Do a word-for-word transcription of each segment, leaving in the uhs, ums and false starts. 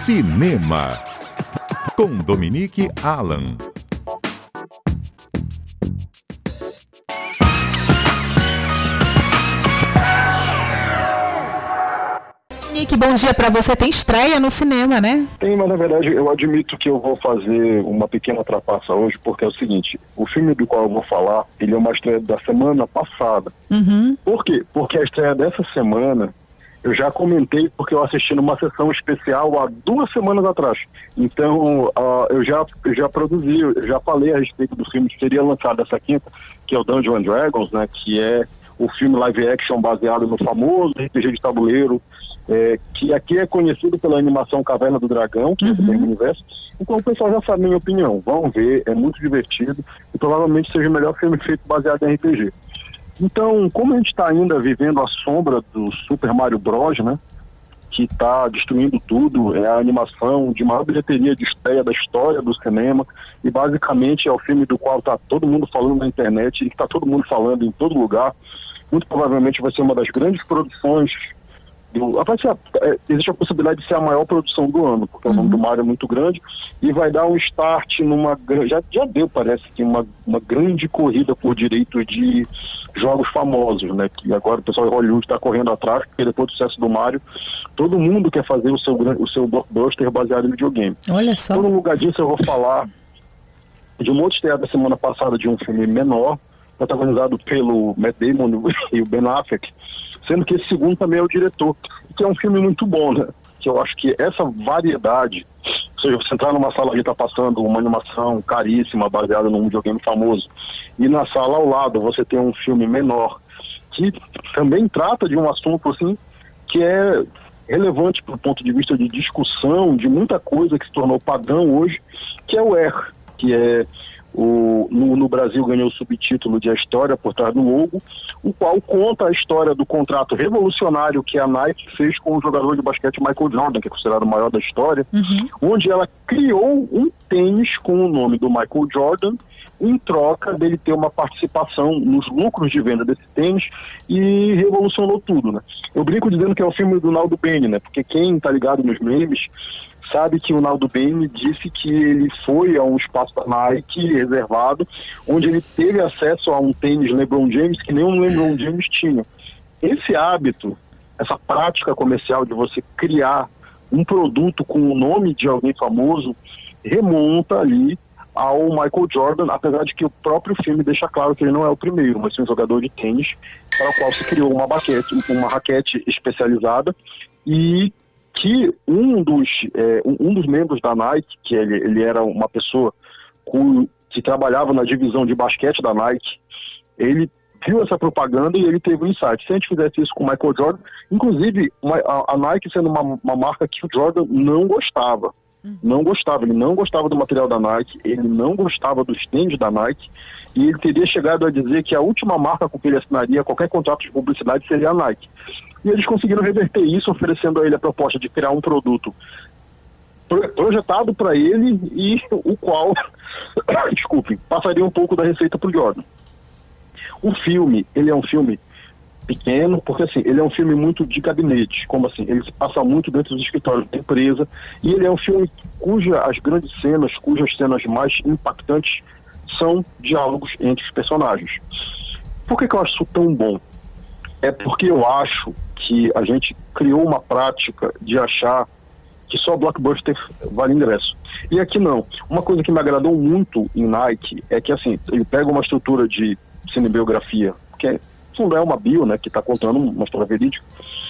Cinema, com Dominique Alan. Nick, bom dia pra você. Tem estreia no cinema, né? Tem, mas na verdade eu admito que eu vou fazer uma pequena trapaça hoje, porque é o seguinte, o filme do qual eu vou falar, ele é uma estreia da semana passada. Uhum. Por quê? Porque a estreia dessa semana, eu já comentei porque eu assisti numa sessão especial há duas semanas atrás. Então, uh, eu, já, eu já produzi, eu já falei a respeito do filme que seria lançado essa quinta, que é o Dungeons and Dragons, né, que é o filme live action baseado no famoso R P G de tabuleiro, É, que aqui é conhecido pela animação Caverna do Dragão, que uhum. é do mesmo universo. Então o pessoal já sabe a minha opinião. Vão ver, é muito divertido e provavelmente seja o melhor filme feito baseado em R P G. Então, como a gente está ainda vivendo a sombra do Super Mario Bros, né, que está destruindo tudo, é a animação de maior bilheteria de estreia da história do cinema, e basicamente é o filme do qual está todo mundo falando na internet e está todo mundo falando em todo lugar. Muito provavelmente vai ser uma das grandes produções. Do, vai ser, é, existe a possibilidade de ser a maior produção do ano, porque uhum. o nome do Mario é muito grande, e vai dar um start numa, já, já deu, parece que uma, uma grande corrida por direito de jogos famosos, né, que agora o pessoal de Hollywood está correndo atrás, porque depois do sucesso do Mario, todo mundo quer fazer o seu, o seu blockbuster baseado em videogame. Olha só. Então, no lugar disso, eu vou falar de um outro estreia da semana passada, de um filme menor, protagonizado pelo Matt Damon e o Ben Affleck, sendo que esse segundo também é o diretor, que é um filme muito bom, né? Que eu acho que essa variedade, ou seja, você entrar numa sala que está passando uma animação caríssima, baseada num videogame famoso, e na sala ao lado você tem um filme menor, que também trata de um assunto, assim, que é relevante do ponto de vista de discussão, de muita coisa que se tornou padrão hoje, que é o R, que é... O, no, no Brasil ganhou o subtítulo de A História por Trás do Logo, o qual conta a história do contrato revolucionário que a Nike fez com o jogador de basquete Michael Jordan, que é considerado o maior da história, uhum. onde ela criou um tênis com o nome do Michael Jordan, em troca dele ter uma participação nos lucros de venda desse tênis, e revolucionou tudo, né? Eu brinco dizendo que é o filme do Naldo Bene, né? Porque quem tá ligado nos memes sabe que o Naldo Bene disse que ele foi a um espaço da Nike reservado, onde ele teve acesso a um tênis LeBron James que nem um LeBron James tinha. Esse hábito, essa prática comercial de você criar um produto com o nome de alguém famoso, remonta ali ao Michael Jordan, apesar de que o próprio filme deixa claro que ele não é o primeiro, mas sim um jogador de tênis para o qual se criou uma raquete, uma raquete especializada, e que um dos, é, um dos membros da Nike, que ele, ele era uma pessoa cu, que trabalhava na divisão de basquete da Nike, ele viu essa propaganda e ele teve um insight. Se a gente fizesse isso com o Michael Jordan, inclusive uma, a, a Nike sendo uma, uma marca que o Jordan não gostava, uhum. não gostava, ele não gostava do material da Nike, ele não gostava dos tênis da Nike, e ele teria chegado a dizer que a última marca com que ele assinaria qualquer contrato de publicidade seria a Nike. E eles conseguiram reverter isso, oferecendo a ele a proposta de criar um produto projetado para ele e o qual, desculpe, passaria um pouco da receita para o Jordan. O filme, ele é um filme pequeno, porque assim, ele é um filme muito de gabinete, como assim, ele se passa muito dentro dos escritórios da empresa, e ele é um filme cuja as grandes cenas, cujas cenas mais impactantes são diálogos entre os personagens. Por que que eu acho isso tão bom? É porque eu acho que a gente criou uma prática de achar que só blockbuster vale ingresso. E aqui não. Uma coisa que me agradou muito em Nike é que, assim, ele pega uma estrutura de cinebiografia, que é, não é uma bio, né, que está contando uma história verídica,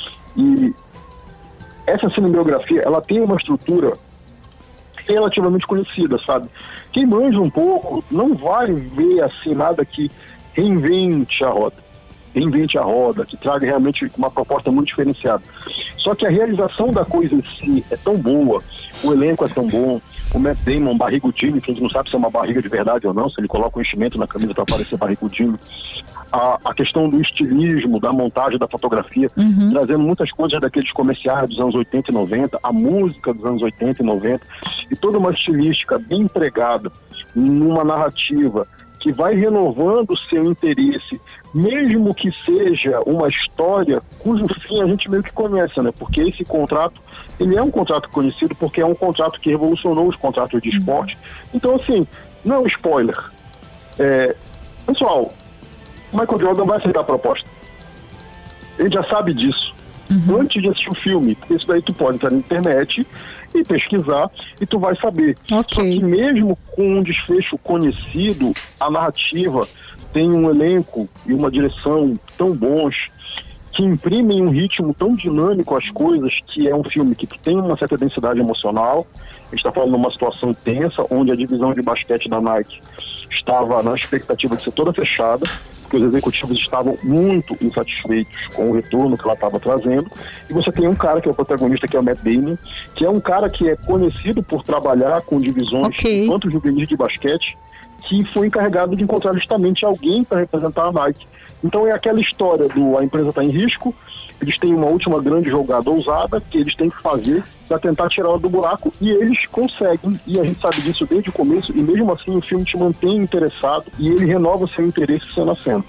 e essa cinebiografia, ela tem uma estrutura relativamente conhecida, sabe? Quem manja um pouco não vai ver, assim, nada que reinvente a roda. reinvente a roda, que traga realmente uma proposta muito diferenciada. Só que a realização da coisa em si é tão boa, o elenco é tão bom, o Matt Damon, barrigudinho, que a gente não sabe se é uma barriga de verdade ou não, se ele coloca um enchimento na camisa para parecer barrigudinho. A, a questão do estilismo, da montagem, da fotografia, uhum. trazendo muitas coisas daqueles comerciais dos anos oitenta e noventa, a música dos anos oitenta e noventa, e toda uma estilística bem empregada numa narrativa que vai renovando o seu interesse mesmo que seja uma história cujo fim a gente meio que conhece, né? Porque esse contrato, ele é um contrato conhecido porque é um contrato que revolucionou os contratos de esporte. Então, assim, não é um spoiler. É, pessoal, Michael Jordan vai aceitar a proposta. Ele já sabe disso. Uhum. Antes de assistir o filme, porque isso daí tu pode entrar na internet e pesquisar e tu vai saber. Okay. Só que mesmo com um desfecho conhecido, a narrativa tem um elenco e uma direção tão bons que imprimem um ritmo tão dinâmico às coisas, que é um filme que tem uma certa densidade emocional. A gente está falando de uma situação tensa, onde a divisão de basquete da Nike estava na expectativa de ser toda fechada, porque os executivos estavam muito insatisfeitos com o retorno que ela estava trazendo. E você tem um cara que é o protagonista, que é o Matt Damon, que é um cara que é conhecido por trabalhar com divisões okay. infantos juvenis de basquete, que foi encarregado de encontrar justamente alguém para representar a Nike. Então é aquela história do a empresa está em risco, eles têm uma última grande jogada ousada que eles têm que fazer para tentar tirar ela do buraco, e eles conseguem, e a gente sabe disso desde o começo, e mesmo assim o filme te mantém interessado e ele renova seu interesse cena a cena.